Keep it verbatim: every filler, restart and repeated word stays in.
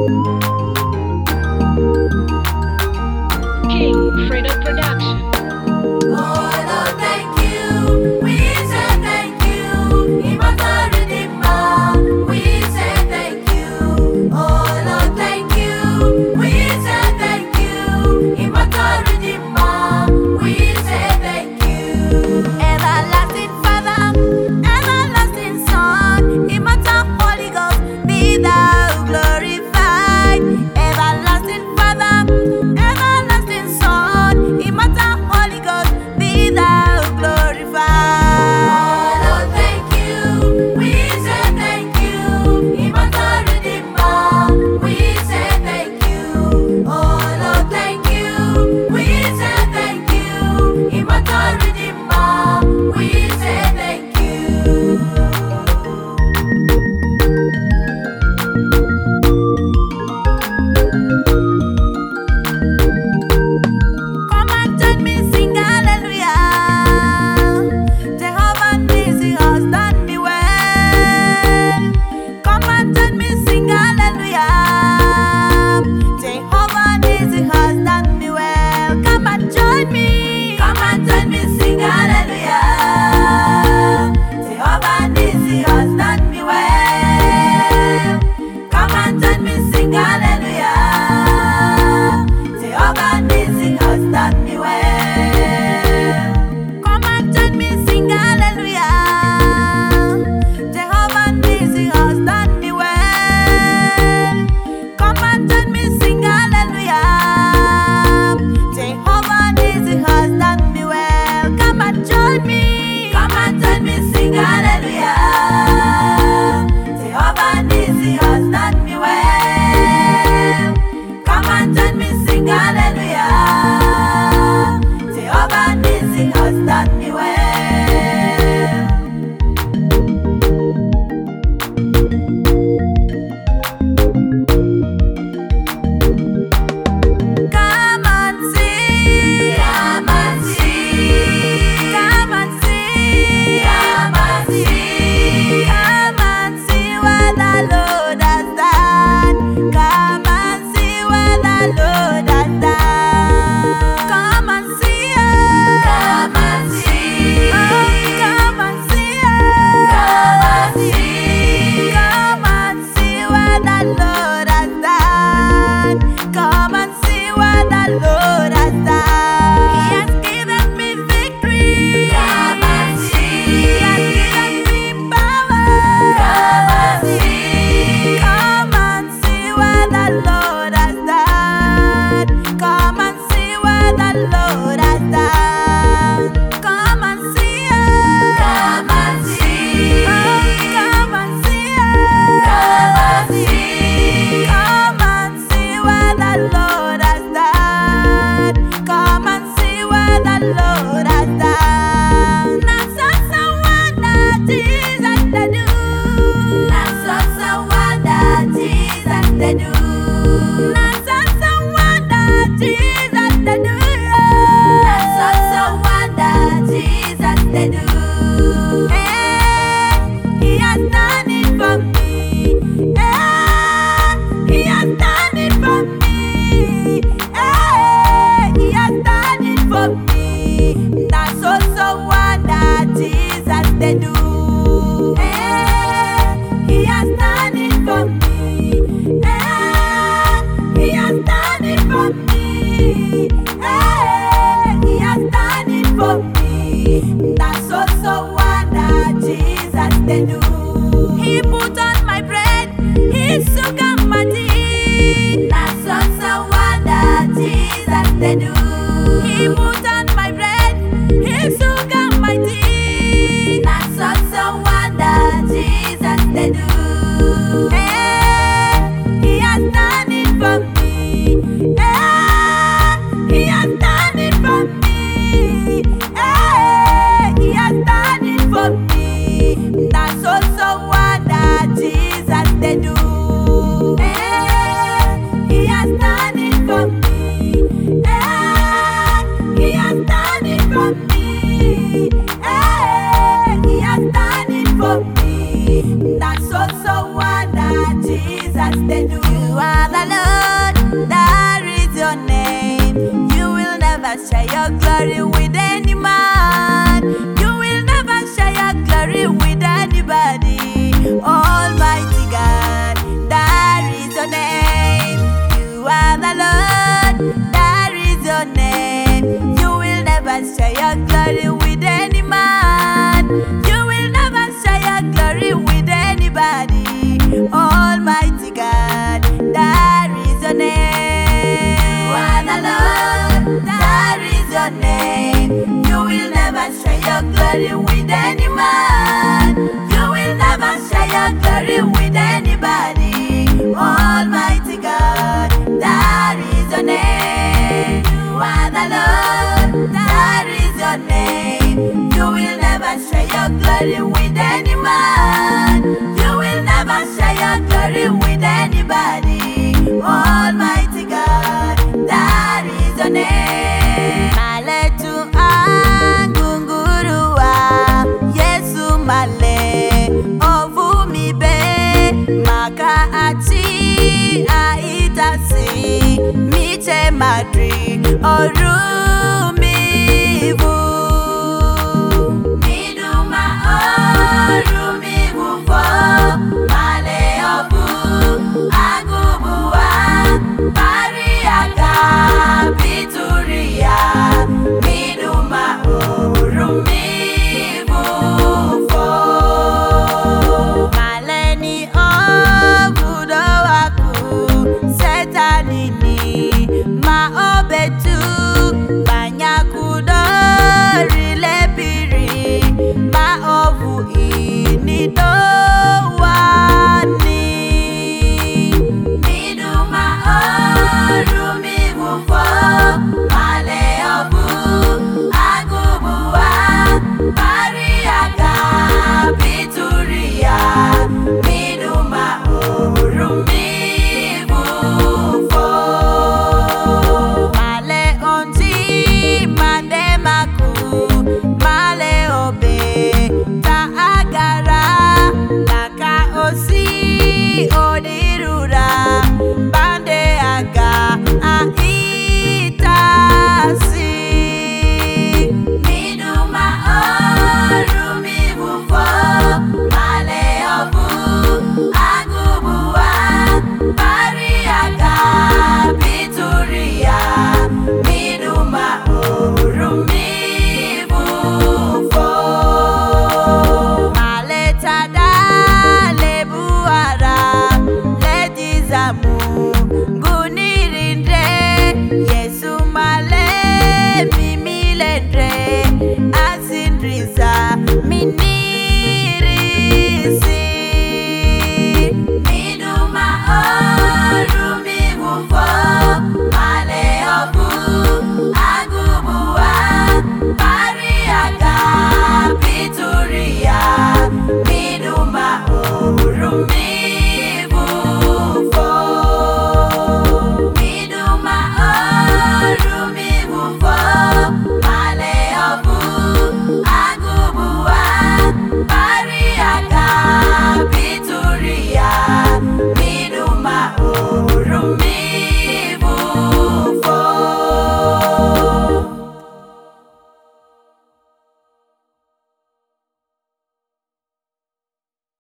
King Fredo Production. Oh Lord, thank you. We say thank you. Immortal Redeemer. We say thank you. Oh Lord, thank you. We say thank you. Immortal Redeemer. We say thank you. Everlasting Father, everlasting Son, immortal Holy Ghost, be thou glorified. Everlasting Father, everlasting Son, immortal Holy Ghost, be thou glorified. Oh Lord, thank you. We say thank you. Immortal Redeemer. We say thank you. Oh Lord, thank you. We say thank you. Immortal Redeemer. We say thank you. Come and join me, sing hallelujah. Jehovah Nissi has done me well. Come and join me, sing hallelujah. Jehovah Nissi has done me well. Come and join me. Come and join me, sing hallelujah. Jehovah Nissi has done me well. Come and join me, sing hallelujah. Jehovah Nissi has done me well. Come and join me, sing hallelujah. Jehovah Nissi has done me well. Come and join me, sing hallelujah. Jehovah Nissi has done me well. Come and join me. Come and join me, sing hallelujah. Jehovah Nissi has done me well. Come and join me, sing hallelujah. Jehovah Nissi has done me well. Come and see, come and see, come and see, come and see, come and see what the Lord has done. Come and see what the Lord has done. Come and see, come and see, oh, come and see, come and see, come and see what the Lord has done. Come and see what the Lord has done. He has given me victory. Come and see. He has given me power. Come and see. Come and see what the Lord has done. Come and see what the Lord has done. Come and see. Come and see. Oh, come and see. Come and see. Come and see what the Lord has done. Come and see what the Lord has done. Now so so wonder Jesus they do. Now so so wonder Jesus they do. Now so so wonder Jesus they do. Now so so wonder Jesus they do. Eh, He has done it for me. Eh, He has done it for me. Eh, He has done it for me. Now so so wonder Jesus they do. Eh, He has done it for me. Eh, He has done it for me. Eh, He has done it for me. Now so so wonder Jesus they do. He put on my bread, He took out my tea. Now so so wonder Jesus they do. He put on my bread, He took out my tea. Now so so wonder Jesus they do. Eh, He has done it for me. Eh, He has done it for me. Eh, He has done it for me. Now so so wonder Jesus they do. Eh, He has done it for me. Eh, He has done it for me. Eh, He has done it for me. Now so so wonder Jesus they do. You are the share your glory with any man. You will never share your glory with anybody. Almighty God, that is your name. You are the Lord, that is your name. You will never share your glory with any man. You will never share your glory with anybody. Almighty God, that is your name. You are the Lord, that is your name. You will never share your glory with any man. You will never share your glory with anybody. Almighty God, that is your name. You are the Lord, that is your name. You will never share your glory with any man. You will never share your glory with anybody. Almighty God, that is your name. Maletu angungurua, Yesu male ovumibe, makaati aitasi, miche madri orumivu. Miduma orumivu fo, male obu agubua, pariaga pituria. Miduma orumivu fo, maleni obudo waku, setanini ma obetu, banyakudo rilebiri, ma ovu inido wani. Miduma orumivu fo, male obu agubua, pariaga pituria. Miduma orumivu fo, male onti mandemaku, male obe ta agara, laka osi odirura, bande aga aitasi. Miduma orumivu fo, male obu agubua, pariaga pituria. Miduma orumivu fo, male tada lebuara, ledizamu